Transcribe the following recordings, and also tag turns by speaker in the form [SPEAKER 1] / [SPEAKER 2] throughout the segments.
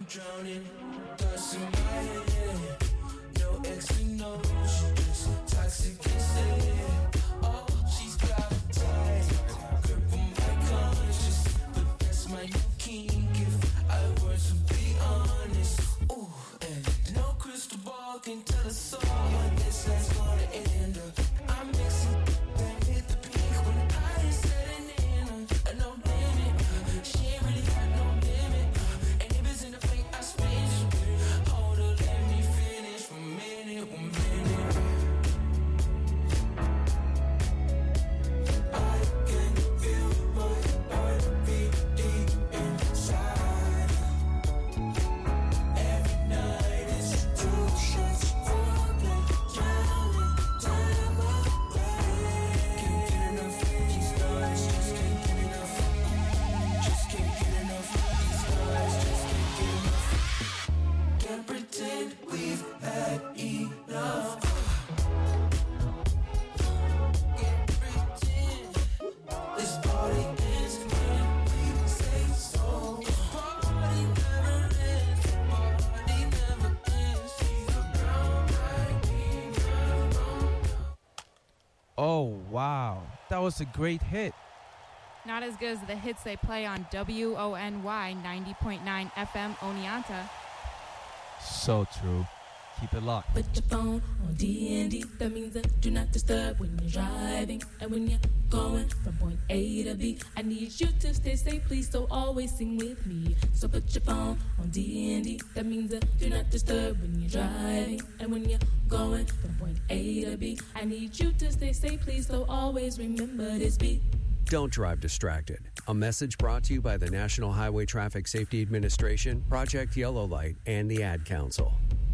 [SPEAKER 1] drowning. Thoughts in my head. No X and no, she just toxic and sad. Oh, she's got a tight grip on my conscience, but that's my new kink if I were to be honest. Ooh, and no crystal ball can tell us all when this night's gonna end up. I'm mixing and hit the peak when I ain't setting in. No limit, she ain't really got no limit. And if it's in the fake, I spit. Hold her, let me finish 1 minute, 1 minute. I can feel my heartbeat deep inside. Every night is 2 shots for me, drowning time away. Can't get enough of these guys, just can't get enough. Just can't get enough of these guys, just can't get enough. Can't pretend we've had enough. Can't pretend this party ends when we say so. The party never ends, the party never ends. She's a brown eyed queen.
[SPEAKER 2] Oh, wow. That was a great hit.
[SPEAKER 3] Not as good as the hits they play on WONY 90.9 FM Oneonta.
[SPEAKER 2] So true. Keep it locked.
[SPEAKER 4] Put your phone on D&D. That means that do not disturb when you're driving. And when you're going from point A to B, I need you to stay safe, please, so always sing with me. So put your phone on D&D. That means that do not disturb when you're driving. And when you're going from point A to B, I need you to stay safe, please, so always remember this beat.
[SPEAKER 5] Don't drive distracted. A message brought to you by the National Highway Traffic Safety Administration, Project Yellow Light, and the Ad Council.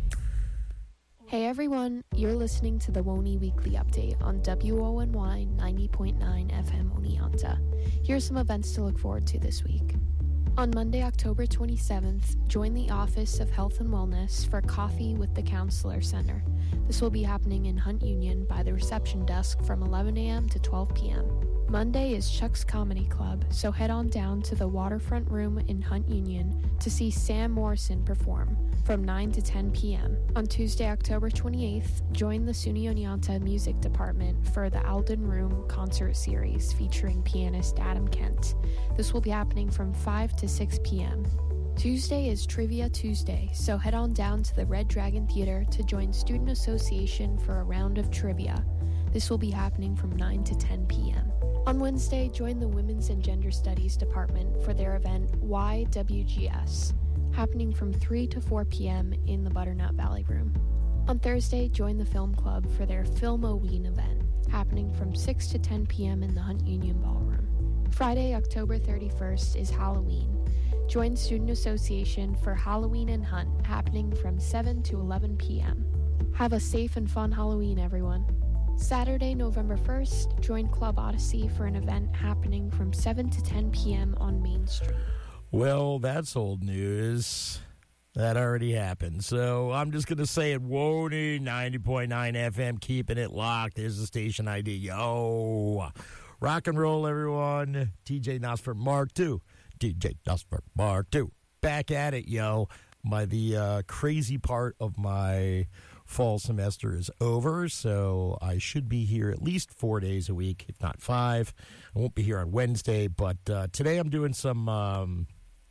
[SPEAKER 6] Hey everyone, you're listening to the WONY Weekly Update on WONY 90.9 FM Oneonta. Here's some events to look forward to this week. On Monday, October 27th, join the Office of Health and Wellness for Coffee with the Counselor Center. This will be happening in Hunt Union by the reception desk from 11 a.m. to 12 p.m. Monday is Chuck's Comedy Club, so head on down to the Waterfront Room in Hunt Union to see Sam Morrison perform from 9 to 10 p.m. On Tuesday, October 28th, join the SUNY Oneonta Music Department for the Alden Room Concert Series featuring pianist Adam Kent. This will be happening from 5 to 6 p.m. Tuesday is Trivia Tuesday, so head on down to the Red Dragon Theater to join Student Association for a round of trivia. This will be happening from 9 to 10 p.m. On Wednesday, join the Women's and Gender Studies Department for their event YWGS, happening from 3 to 4 p.m. in the Butternut Valley Room. On Thursday, join the Film Club for their Filmoween event, happening from 6 to 10 p.m. in the Hunt Union Ballroom. Friday, October 31st is Halloween. Join Student Association for Halloween and Hunt, happening from 7 to 11 p.m. Have a safe and fun Halloween, everyone. Saturday, November 1st, join Club Odyssey for an event happening from 7 to 10 p.m. on Main Street.
[SPEAKER 7] Well, that's old news. That already happened. So I'm just going to say it, WONY 90.9 FM, keeping it locked. There's the station ID. Yo, rock and roll, everyone. TJ Nosfer Mark II. DJ Nosfer Mark II. Back at it, yo. The crazy part of my fall semester is over, so I should be here at least 4 days a week, if not 5. I won't be here on Wednesday, but today I'm doing some... I'm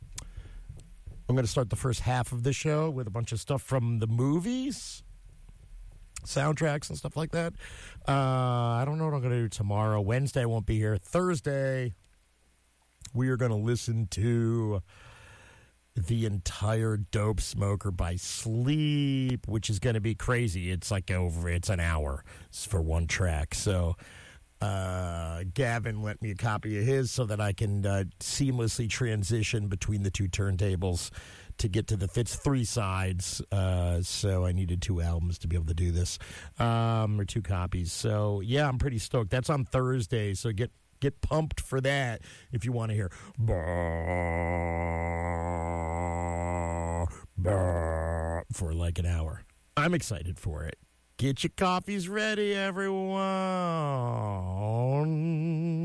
[SPEAKER 7] going to start the first half of the show with a bunch of stuff from the movies, soundtracks and stuff like that. I don't know what I'm going to do tomorrow. Wednesday I won't be here. Thursday, we are going to listen to the entire Dope Smoker by Sleep, which is going to be crazy. It's it's an hour for one track. So Gavin lent me a copy of his so that I can seamlessly transition between the two turntables to get to the fits 3 sides. So I needed 2 albums to be able to do this, or 2 copies. So yeah, I'm pretty stoked. That's on Thursday. So get pumped for that if you want to hear for like an hour. I'm excited for it. Get your coffees ready,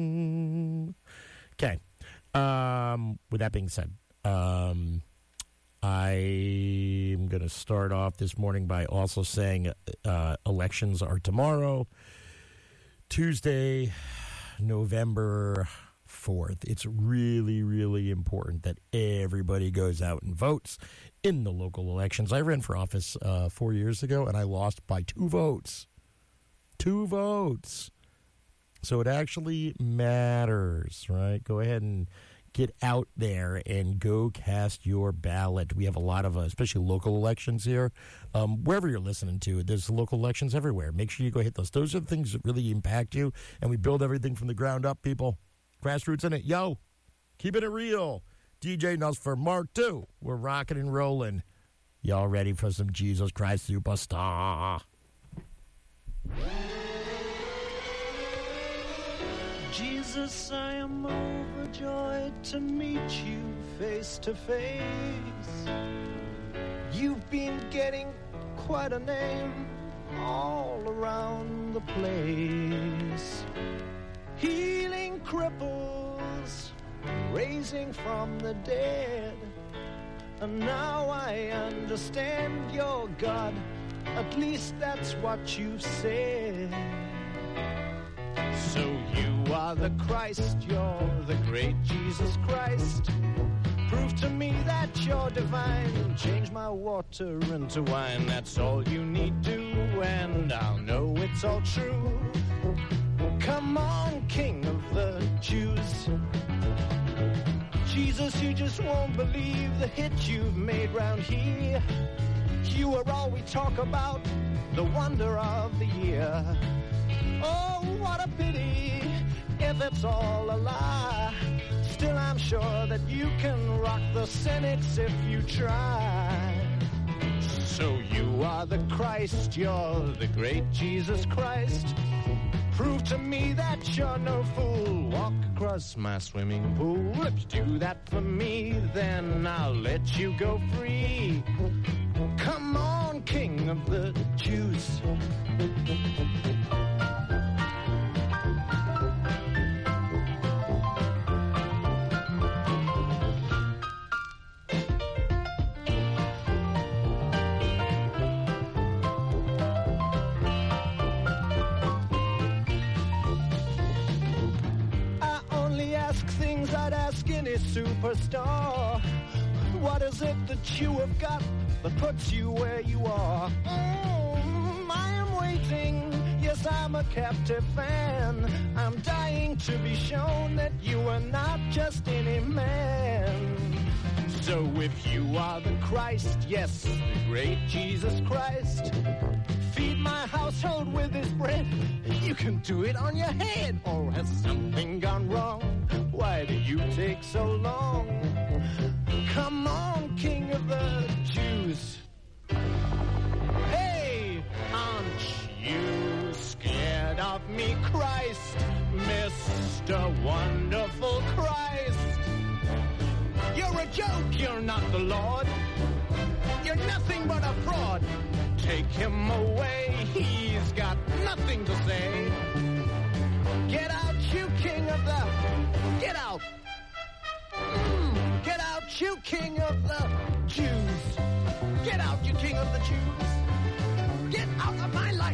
[SPEAKER 7] everyone. Okay. With that being said, I'm going to start off this morning by also saying elections are tomorrow, Tuesday, November 4th. It's really, really important that everybody goes out and votes in the local elections. I ran for office 4 years ago, and I lost by 2 votes. 2 votes. So it actually matters, right? Go ahead and get out there and go cast your ballot. We have a lot of, especially local elections here. Wherever you're listening to, there's local elections everywhere. Make sure you go hit those. Those are the things that really impact you, and we build everything from the ground up, people. Grassroots in it. Yo, keeping it real. DJ Nuss for Mark II. We're rocking and rolling. Y'all ready for some Jesus Christ Superstar?
[SPEAKER 8] Jesus, I am overjoyed to meet you face to face. You've been getting quite a name all around the place. Healing cripples, raising from the dead. And now I understand you're God. At least that's what you've said. So you are the Christ, you're the great Jesus Christ. Prove to me that you're divine. Change my water into wine. That's all you need do, and I'll know it's all true. Come on, King of the Jews. Jesus, you just won't believe the hit you've made round here. You are all we talk about, the wonder of the year. Oh, what a pity if it's all a lie. Still, I'm sure that you can rock the cynics if you try. So you are the Christ, you're the great Jesus Christ. Prove to me that you're no fool. Walk across my swimming pool. If you do that for me, then I'll let you go free. Come on, King of the Jews. Superstar, what is it that you have got that puts you where you are? I am waiting, yes, I'm a captive fan. I'm dying to be shown that you are not just any man. So if you are the Christ, yes, the great Jesus Christ, feed my household with his bread. You can do it on your head. Or has something gone wrong? Why do you take so long? Come on, King of the Jews. Hey, aren't you scared of me, Christ, Mr. Wonderful Christ? You're a joke, you're not the Lord. You're nothing but a fraud. Take him away, he's got nothing to say. Get out, you king of the... Get out. Get out, you king of the Jews. Get out, you king of the Jews. Get out of my life.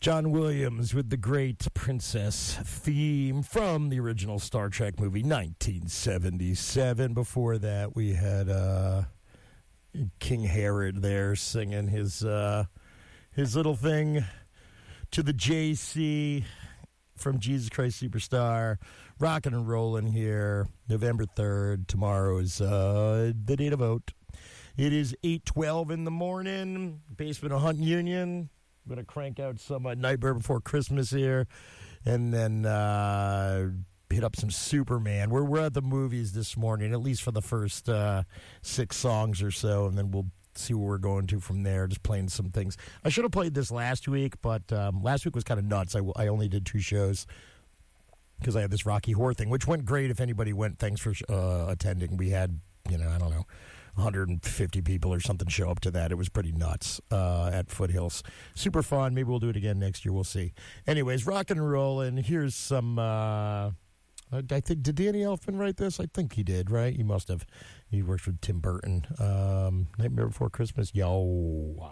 [SPEAKER 7] John Williams with the great princess theme from the original Star Trek movie, 1977. Before that, we had King Herod there singing his little thing to the JC from Jesus Christ Superstar. Rockin' and rollin' here, November 3rd. Tomorrow is the day to vote. It is 8:12 in the morning. Basement of Hunt Union. I'm going to crank out some Nightmare Before Christmas here, and then hit up some Superman. We're at the movies this morning, at least for the first 6 songs or so, and then we'll see where we're going to from there, just playing some things. I should have played this last week, but last week was kind of nuts. I only did 2 shows because I had this Rocky Horror thing, which went great. If anybody went, thanks for attending. We had, I don't know, 150 people or something show up to that. It was pretty nuts at Foothills. Super fun. Maybe we'll do it again next year. We'll see. Anyways, rock and roll, and here's some... I think, did Danny Elfman write this? I think he did, right? He must have. He works with Tim Burton. Nightmare Before Christmas. Yo.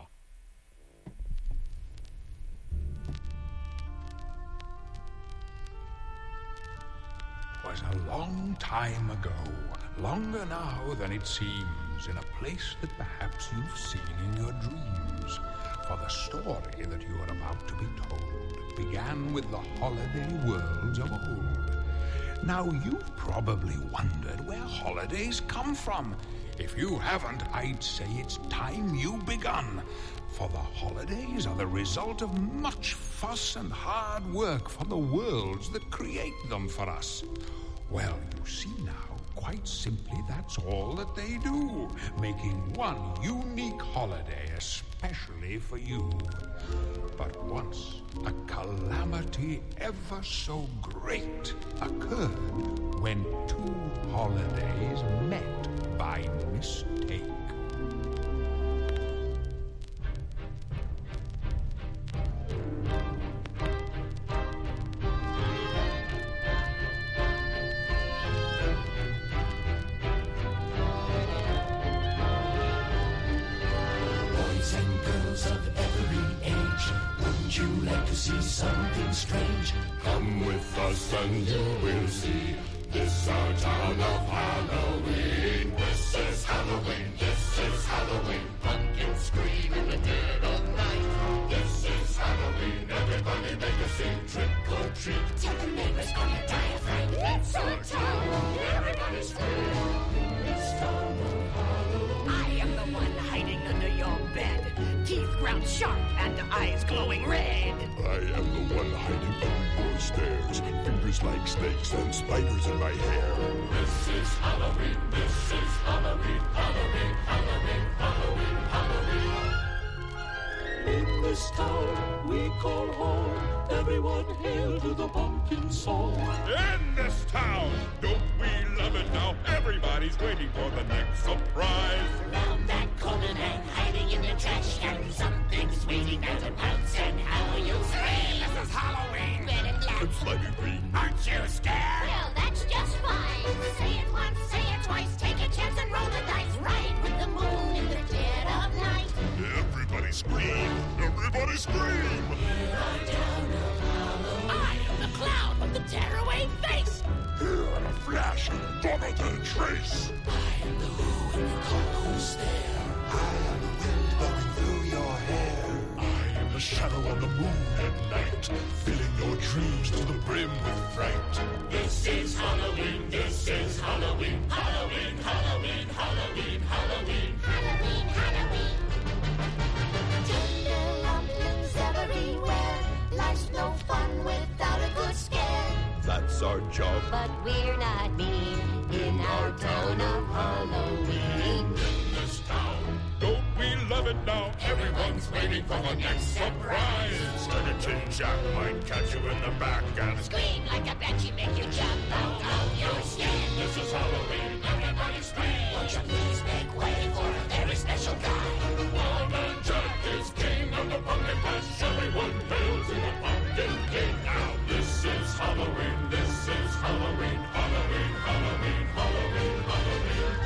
[SPEAKER 9] Was a long time ago, longer now than it seems, in a place that perhaps you've seen in your dreams. For the story that you are about to be told began with the holiday worlds of old. Now, you've probably wondered where holidays come from. If you haven't, I'd say it's time you begun. For the holidays are the result of much fuss and hard work for the worlds that create them for us. Well, you see now, quite simply, that's all that they do, making one unique holiday especially for you. But once a calamity ever so great occurred when 2 holidays met by mistake.
[SPEAKER 1] See something strange. Come with us and you will see. This our town of Halloween. This is Halloween. This is Halloween. Pumpkins scream in the dead of night. This is Halloween. Everybody make a scene. Trick or treat. Tell the neighbors on your diaphragm. It's our town. Everybody scream. This town of Halloween.
[SPEAKER 10] I am the one hiding under your bed. Teeth ground sharp and eyes glowing red.
[SPEAKER 1] I am the one hiding under your stairs. Fingers like snakes and spiders in my hair. This is Halloween. This is Halloween. Halloween. Halloween. Halloween. Halloween. In this town we call home. Everyone hail to the pumpkin song.
[SPEAKER 9] In this town, don't we love it now? Everybody's waiting for the next surprise.
[SPEAKER 10] Round that corner and hiding in the trash can. Something's waiting there to pounce, and how you scream. This is Halloween. Red and black.
[SPEAKER 1] It's slimy green.
[SPEAKER 10] Aren't you scared?
[SPEAKER 11] Well, that's just fine. Say it once, say it twice. Take a chance and roll the dice. Ride with the moon in the dead of night.
[SPEAKER 1] Everybody scream. Everybody scream.
[SPEAKER 10] Here I down of Halloween. I am the clown with the tearaway face.
[SPEAKER 1] Here in a flash, gone without a trace.
[SPEAKER 10] I am the who and the cold stare.
[SPEAKER 1] I am the wind blowing through your hair. I am the shadow on the moon at night, filling your dreams to the brim with fright. This is Halloween, this is Halloween. Halloween, Halloween, Halloween, Halloween.
[SPEAKER 11] Halloween, Halloween. Tender lumpions everywhere. Life's no fun without a good scare.
[SPEAKER 1] That's our job.
[SPEAKER 11] But we're not mean in our town of Halloween.
[SPEAKER 1] In this town,
[SPEAKER 9] Don't we love it now? Everyone's waiting for the next surprise.
[SPEAKER 1] Skeleton Jack might catch you in the back and
[SPEAKER 10] Scream like a banshee, make you jump out of your skin.
[SPEAKER 1] this is Halloween. Everybody scream.
[SPEAKER 10] Won't you please make way for a very special guy?
[SPEAKER 1] Lawman Jack is king of the pumpkin patch. Everyone hail to the pumpkin king. Now this is Halloween. This is Halloween. Halloween, Halloween, Halloween, Halloween.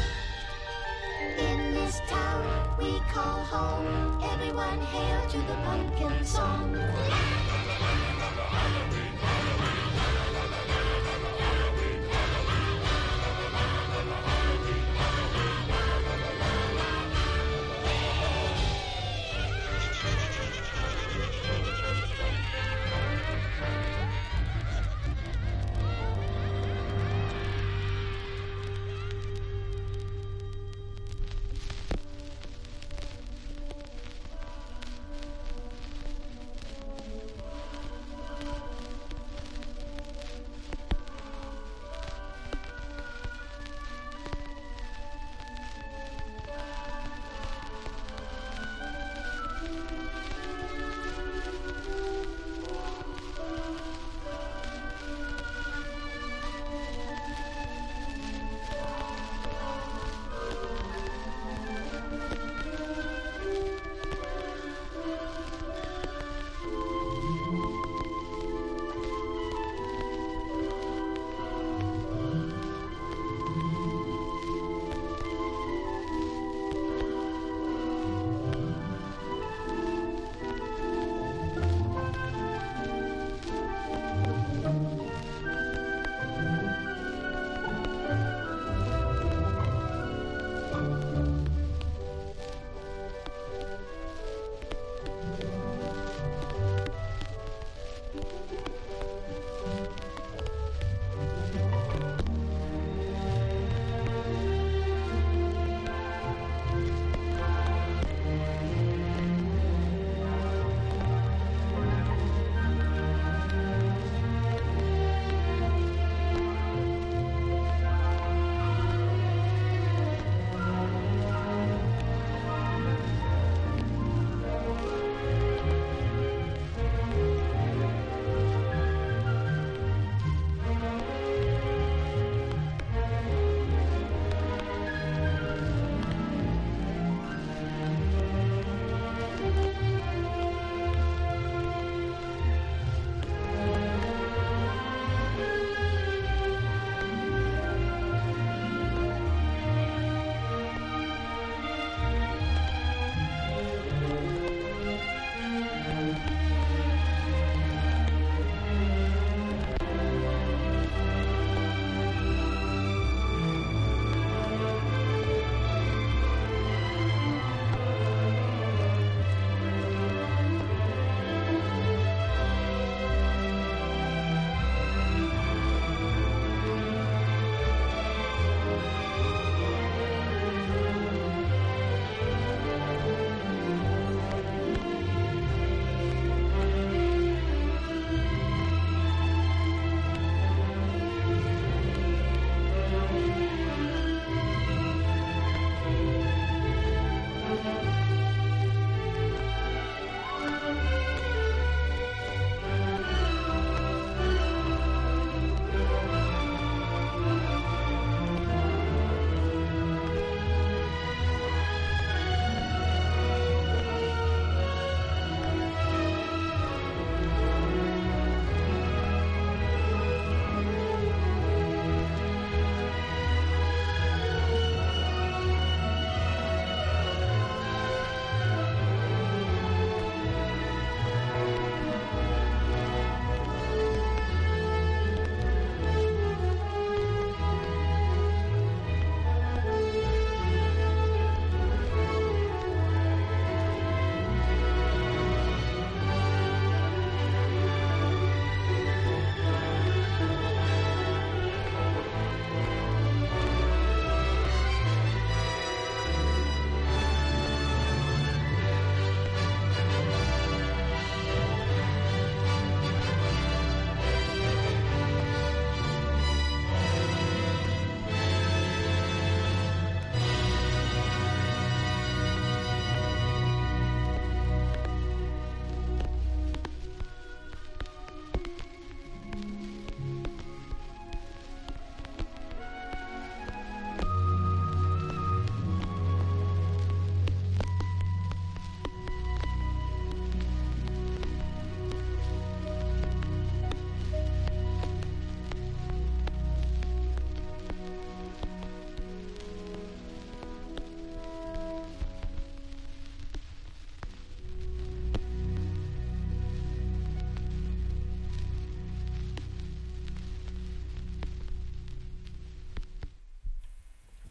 [SPEAKER 11] In this town we call home. Everyone hail to the pumpkin song.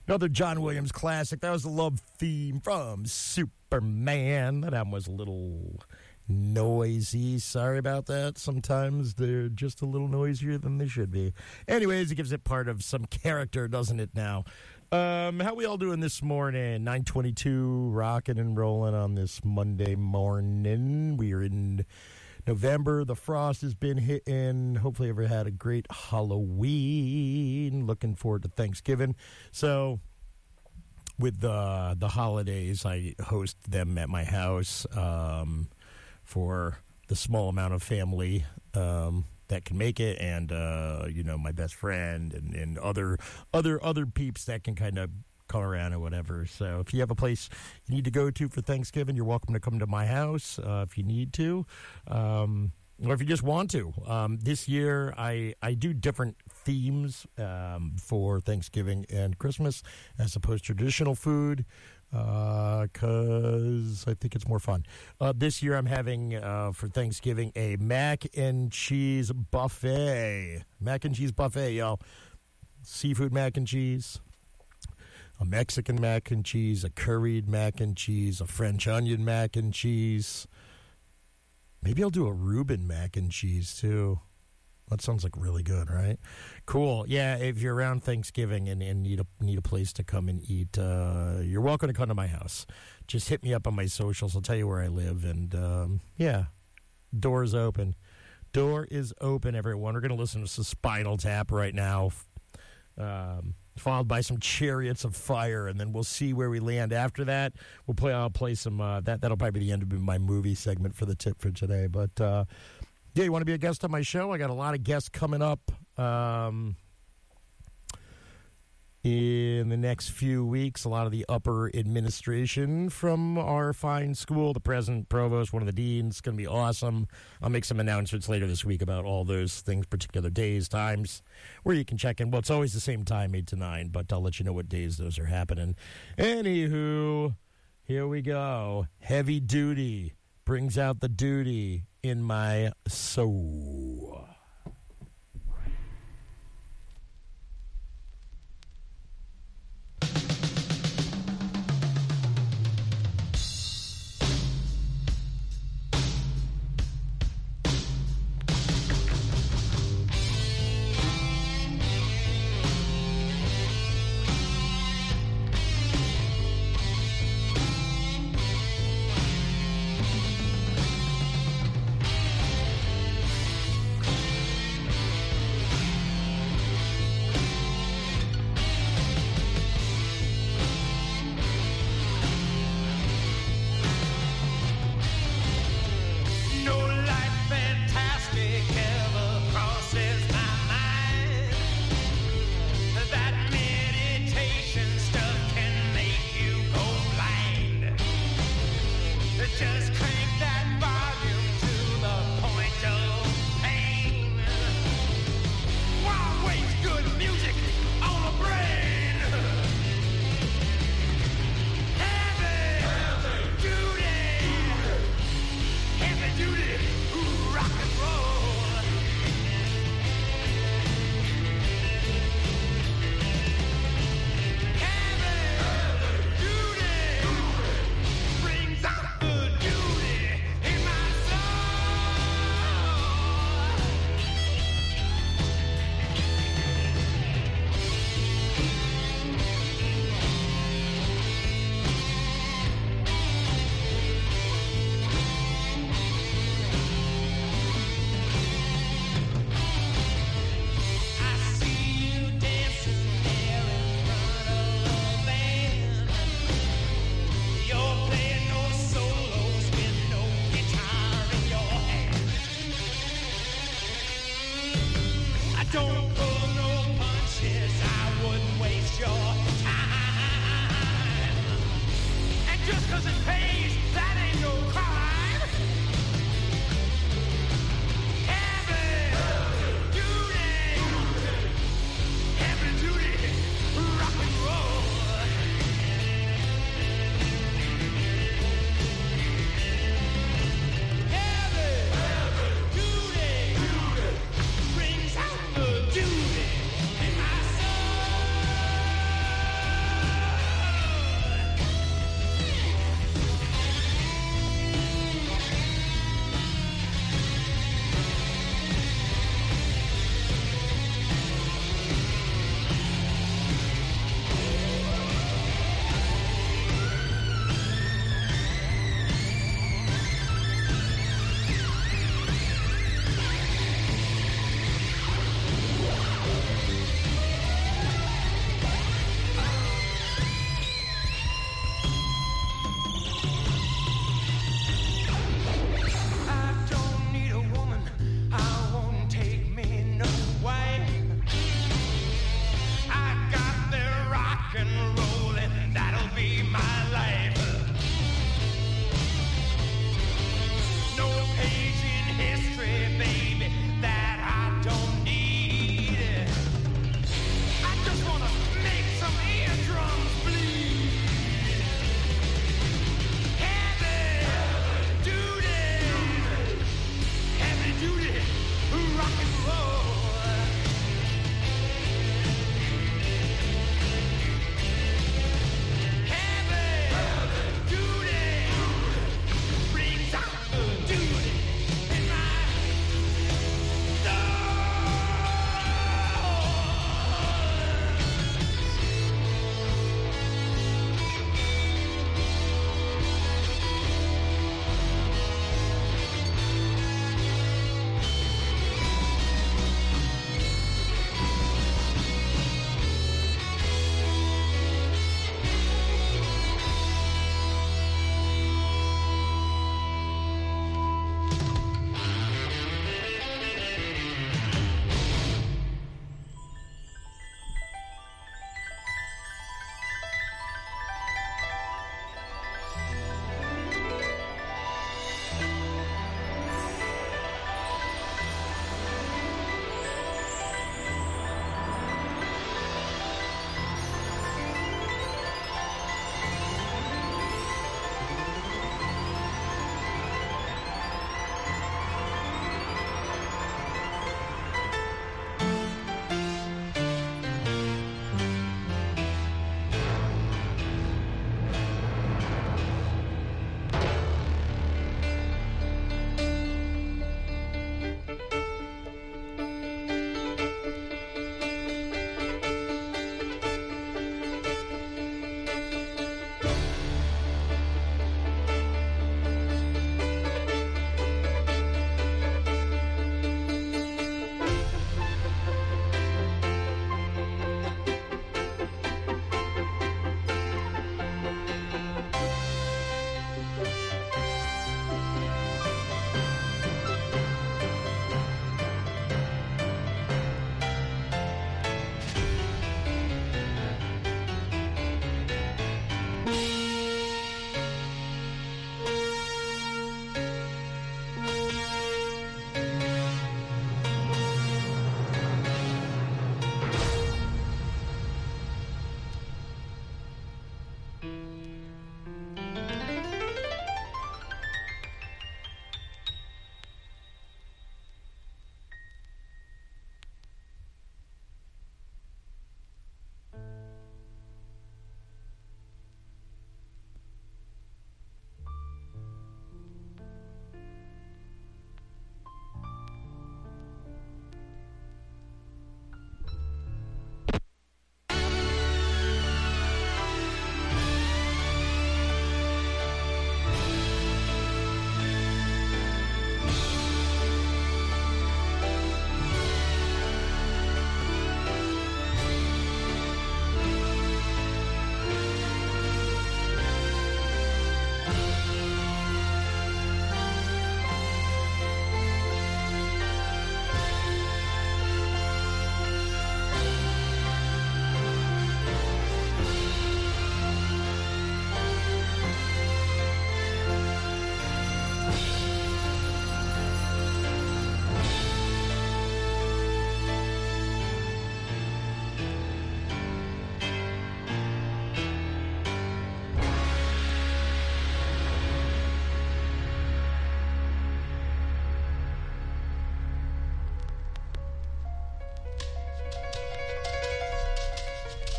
[SPEAKER 7] Another John Williams classic. That was the love theme from Superman. That album was a little noisy. Sorry about that. Sometimes they're just a little noisier than they should be. Anyways, it gives it part of some character, doesn't it now? How we all doing this morning? 9:22, rocking and rolling on this Monday morning. We are in November. The frost has been hitting. Hopefully everyone had a great Halloween. Looking forward to Thanksgiving. So with the holidays, I host them at my house for the small amount of family that can make it, and my best friend and other peeps that can kind of come around or whatever. So if you have a place you need to go to for Thanksgiving, you're welcome to come to my house if you need to, or if you just want to. This year I do different themes for Thanksgiving and Christmas as opposed to traditional food, because I think it's more fun. This year I'm having for Thanksgiving a mac and cheese buffet. Mac and cheese buffet, y'all. Seafood mac and cheese, a Mexican mac and cheese, a curried mac and cheese, a French onion mac and cheese. Maybe I'll do a Reuben mac and cheese, too. That sounds like really good, right? Cool. Yeah, if you're around Thanksgiving and need a place to come and eat, you're welcome to come to my house. Just hit me up on my socials. I'll tell you where I live. And, door is open. Door is open, everyone. We're going to listen to some Spinal Tap right now, followed by some Chariots of Fire, and then we'll see where we land after that. I'll play some, that'll probably be the end of my movie segment for the tip for today. But, you want to be a guest on my show? I got a lot of guests coming up in the next few weeks. A lot of the upper administration from our fine school, the president, provost, one of the deans. It's going to be awesome. I'll make some announcements later this week about all those things, particular days, times, where you can check in. Well, it's always the same time, 8 to 9, but I'll let you know what days those are happening. Anywho, here we go. Heavy Duty brings out the duty in my soul.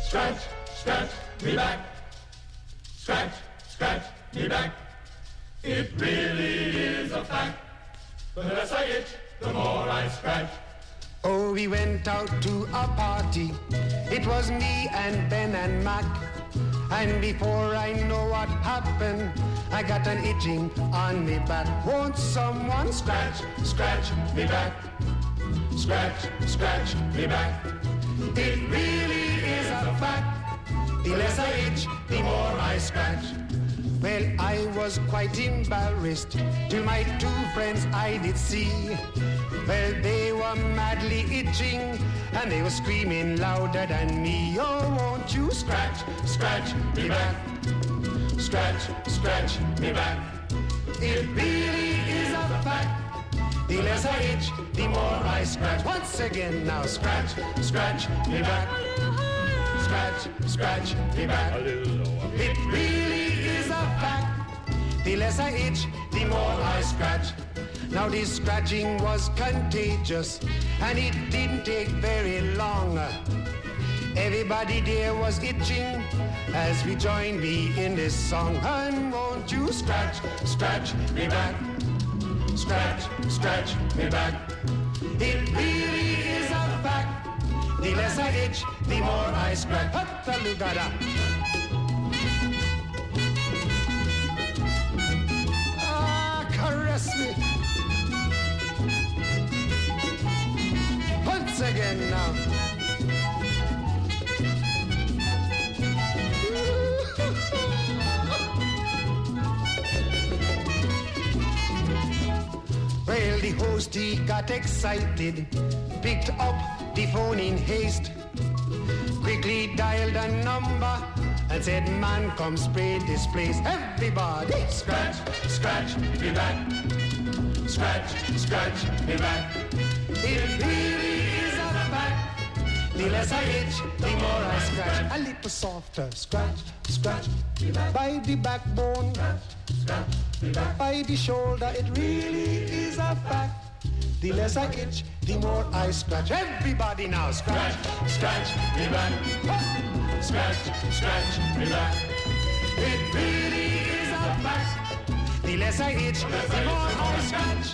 [SPEAKER 9] Scratch, scratch me back. Scratch, scratch me back. It really is a fact. The less I itch, the more I scratch.
[SPEAKER 12] Oh, we went out to a party. It was me and Ben and Mac. And before I know what happened, I got an itching on me back. Won't someone scratch, scratch me back? Scratch, scratch me back. It really is a fact. The less I itch, the more I scratch. Well, I was quite embarrassed till my two friends I did see. Well, they were madly itching and they were screaming louder than me. Oh, won't you scratch, scratch me back? Scratch, scratch me back. It really is a fact. The less I itch, the more I scratch. Once again now, scratch, scratch me back. Scratch, scratch me back. It really is a fact. The less I itch, the more I scratch. Now this scratching was contagious, and it didn't take very long. Everybody there was itching as we joined me in this song. And won't you scratch, scratch me back? Scratch, scratch me back. It really is a fact. The less I itch, the more I scratch. Hutta-lugada. Caress me. Once again now. Well, the host, he got excited, picked up the phone in haste, quickly dialed a number and said, man, come spray this place. Everybody, scratch, scratch me back. Scratch, scratch me back. It really is a fact. The less I itch, the more I scratch. A little softer, scratch, scratch me back. By the backbone, scratch, scratch me back. By the shoulder, it really is a fact. The less I itch, the more I scratch. Everybody now, scratch, scratch me back. Scratch, scratch me back. It really is a fact. The less I itch, the more I scratch.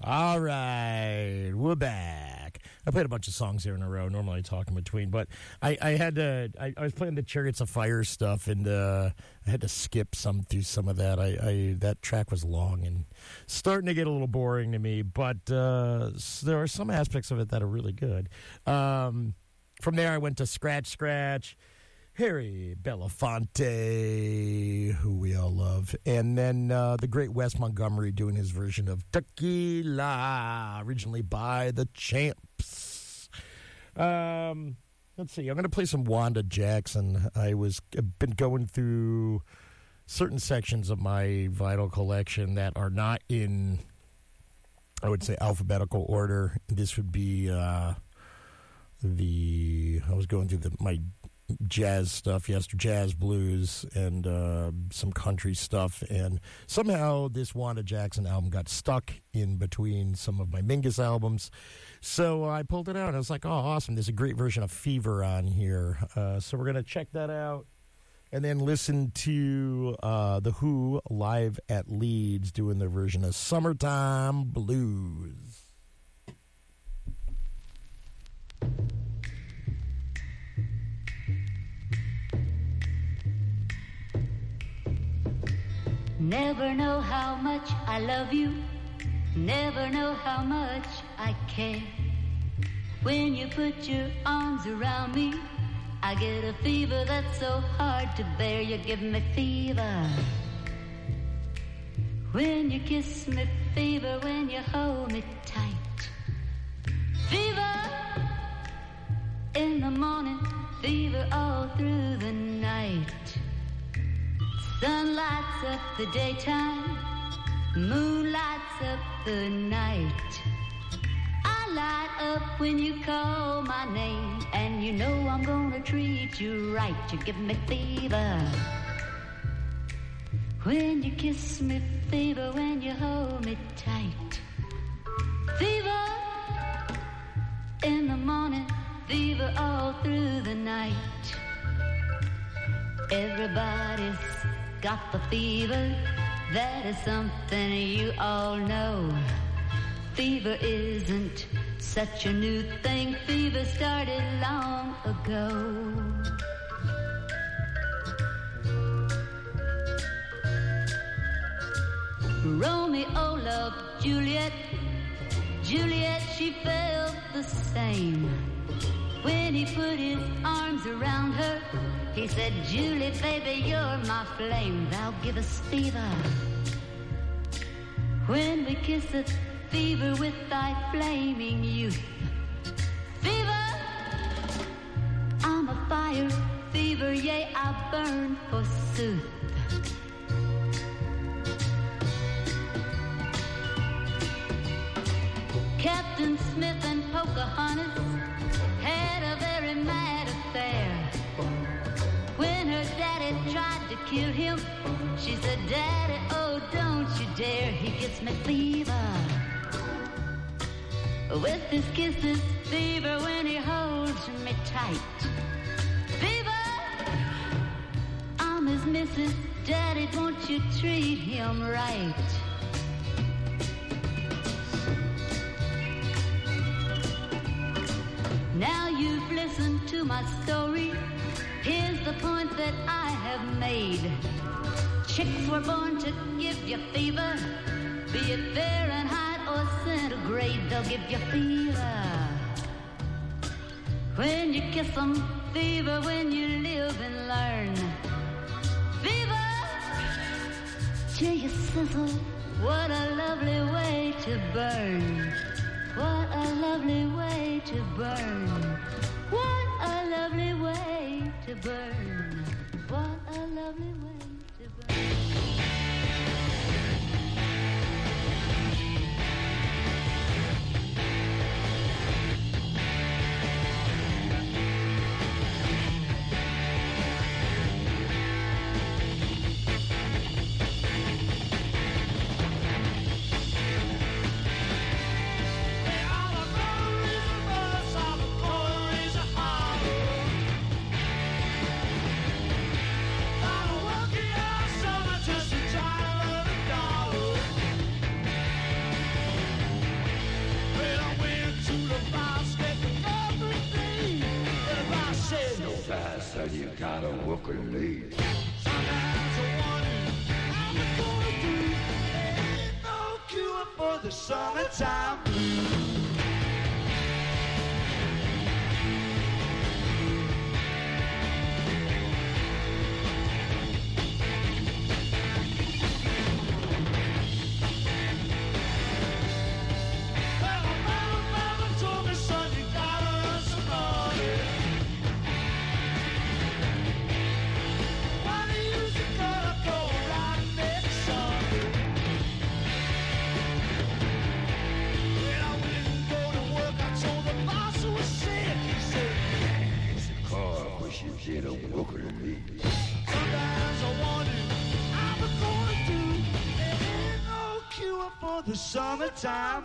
[SPEAKER 7] All right, we're back. I played a bunch of songs here in a row. Normally I talk in between, but I had to. I was playing the Chariots of Fire stuff, and I had to skip through some of that. That track was long and starting to get a little boring to me, but there are some aspects of it that are really good. From there, I went to Scratch Scratch, Harry Belafonte, who we all love, and then the great Wes Montgomery doing his version of Tequila, originally by the Champs. Let's see, I'm going to play some Wanda Jackson. I've been going through certain sections of my vinyl collection that are not in, I would say, alphabetical order. This would be I was going through my jazz stuff, jazz blues, and some country stuff, and somehow this Wanda Jackson album got stuck in between some of my Mingus albums, so I pulled it out, and I was like, oh, awesome, there's a great version of Fever on here, so we're going to check that out, and then listen to The Who live at Leeds doing their version of Summertime Blues.
[SPEAKER 13] Never know how much I love you, never know how much I care. When you put your arms around me, I get a fever that's so hard to bear. You give me fever when you kiss me, fever when you hold me tight. Fever in the morning, fever all through the night. Sun lights up the daytime, moon lights up the night. I light up when you call my name, and you know I'm gonna treat you right. You give me fever when you kiss me, fever when you hold me tight. Fever in the morning, fever all through the night. Everybody's got the fever, that is something you all know. Fever isn't such a new thing, fever started long ago. Romeo loved Juliet, Juliet, she felt the same. When he put his arms around her, he said, Julie, baby, you're my flame. Thou give us fever when we kiss a fever with thy flaming youth. Fever, I'm a fire. Fever, yea, I burn forsooth. Captain Smith and Pocahontas had a very mad affair. When her daddy tried to kill him, she said, Daddy, oh, don't you dare. He gives me fever with his kisses, fever when he holds me tight. Fever, I'm his missus. Daddy, won't you treat him right? Now you've listened to my story. Here's the point that I have made. Chicks were born to give you fever, be it Fahrenheit or centigrade, they'll give you fever. When you kiss them, fever when you live and learn. Fever till you sizzle, what a lovely way to burn. What a lovely way to burn. What a lovely way to burn. What a lovely way to burn.
[SPEAKER 1] Working
[SPEAKER 14] walking late.
[SPEAKER 8] Sometimes I wonder how I'm gonna do. Ain't no cure for the summertime blues. The summertime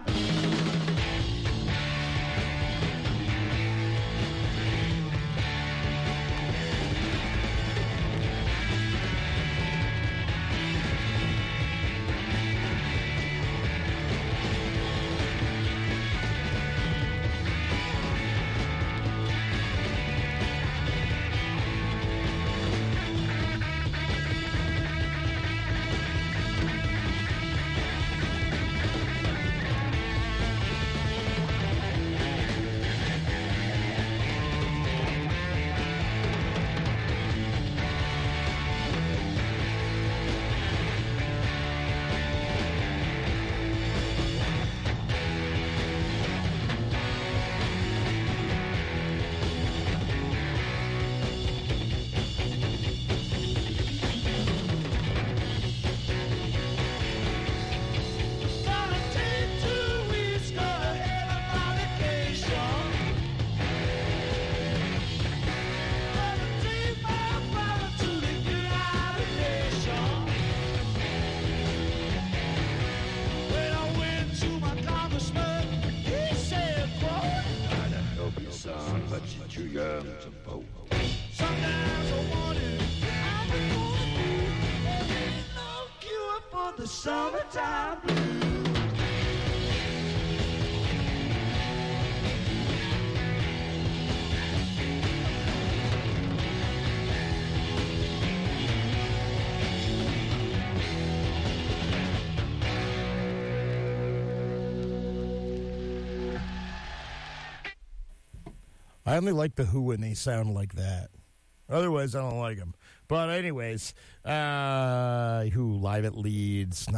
[SPEAKER 7] I only like The Who when they sound like that. Otherwise, I don't like them. But anyways, Who live at Leeds,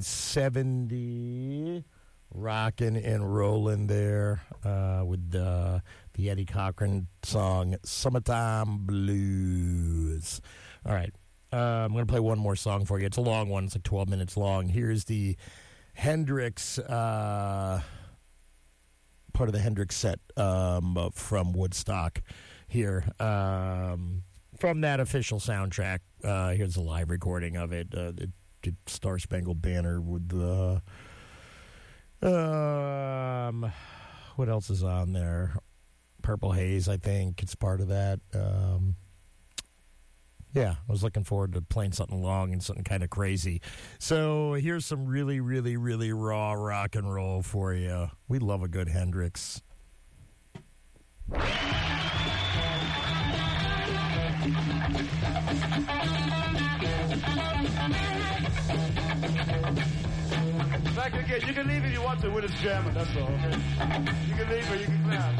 [SPEAKER 7] 1970, rocking and rolling there with the Eddie Cochran song, Summertime Blues. All right, I'm going to play one more song for you. It's a long one. It's like 12 minutes long. Here's the Hendrix part of the Hendrix set from Woodstock here. From that official soundtrack, here's a live recording of it. The Star Spangled Banner with the... what else is on there? Purple Haze, I think. It's part of that. Yeah, I was looking forward to playing something long and something kind of crazy. So here's some really, really, really raw rock and roll for you. We love a good Hendrix.
[SPEAKER 15] Back again. You can leave if you want to. We're just jamming, that's all, okay? You can leave or you can clap.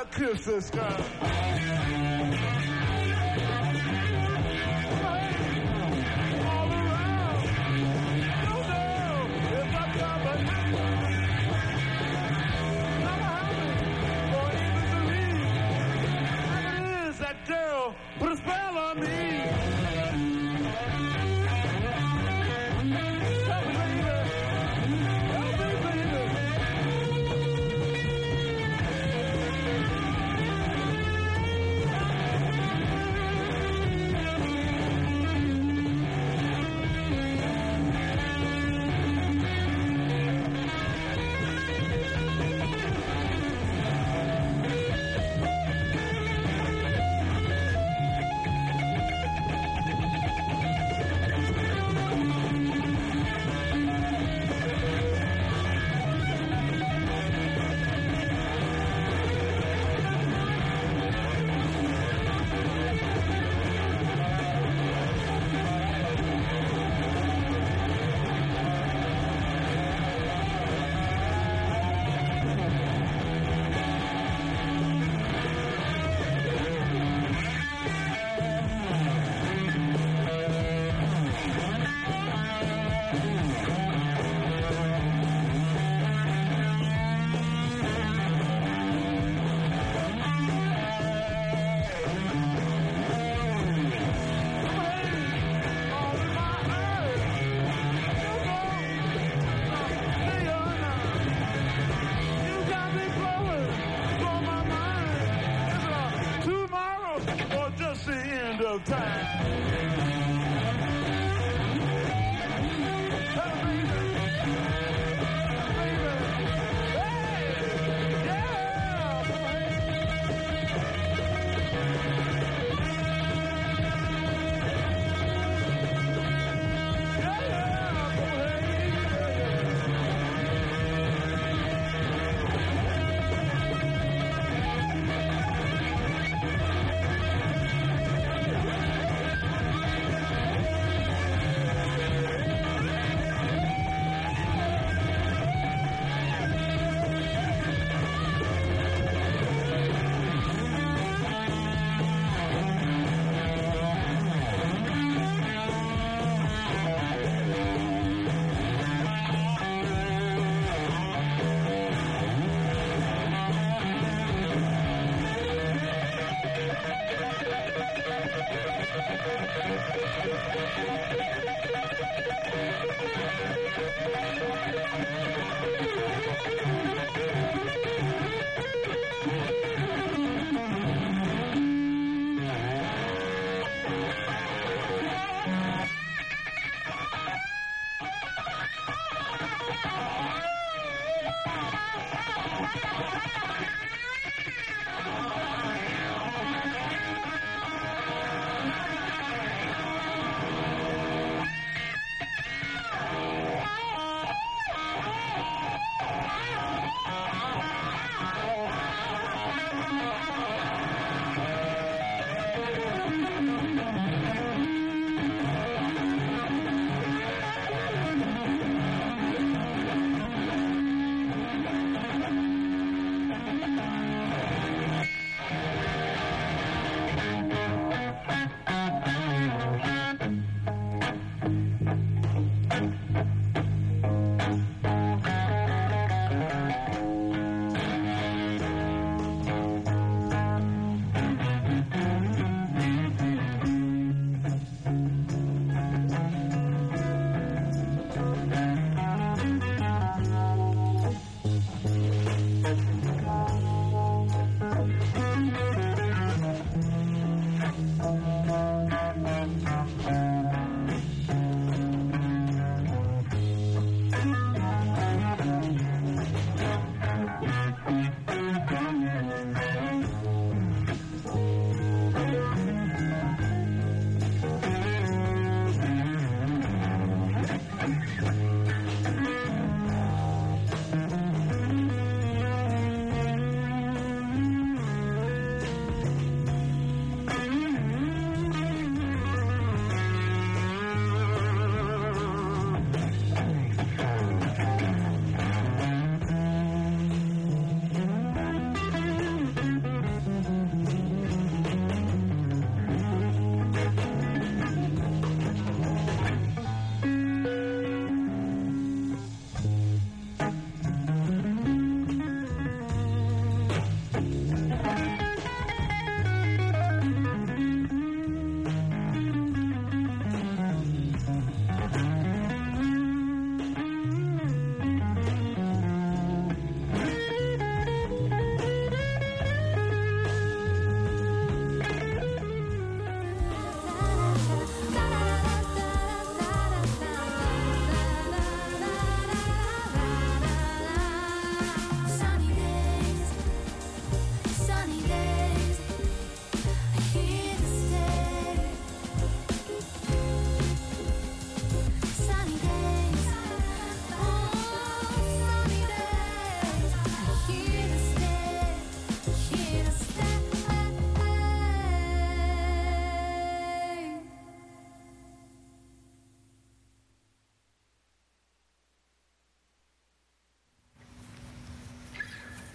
[SPEAKER 15] kiss this girl. All around. You know, if I come but never happy or even believe. And it is that girl put a spell on me.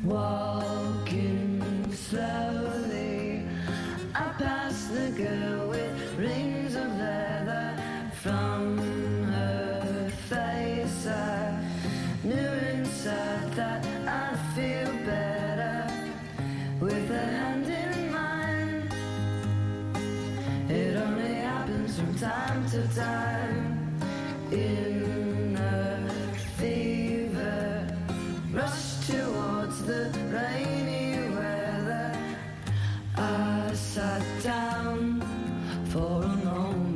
[SPEAKER 14] Walking slowly, I passed the girl with rings of leather. From her face I knew inside that I'd feel better with a hand in mine. It only happens from time to time. In a fever rush towards the rainy weather, I sat down for a moment.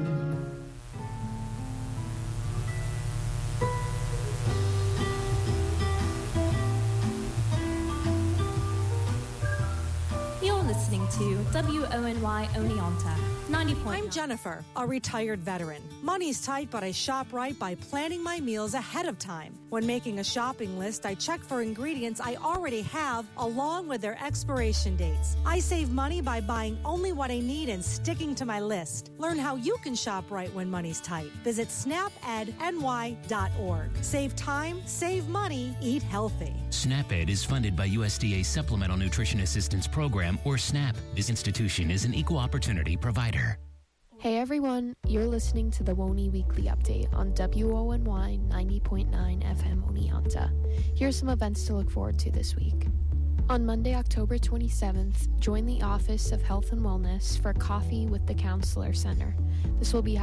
[SPEAKER 16] You're listening to WONY Oneonta, 90.
[SPEAKER 17] I'm Jennifer, a retired veteran. Money's tight, but I shop right by planning my meals ahead of time. When making a shopping list, I check for ingredients I already have along with their expiration dates. I save money by buying only what I need and sticking to my list. Learn how you can shop right when money's tight. Visit snapedny.org. Save time, save money, eat healthy.
[SPEAKER 18] SNAP-Ed is funded by USDA's Supplemental Nutrition Assistance Program, or SNAP. This institution is an equal opportunity provider.
[SPEAKER 6] Hey everyone, you're listening to the WONY Weekly Update on WONY 90.9 FM Oneonta. Here's some events to look forward to this week. On Monday, October 27th, join the Office of Health and Wellness for Coffee with the Counselor Center. This will be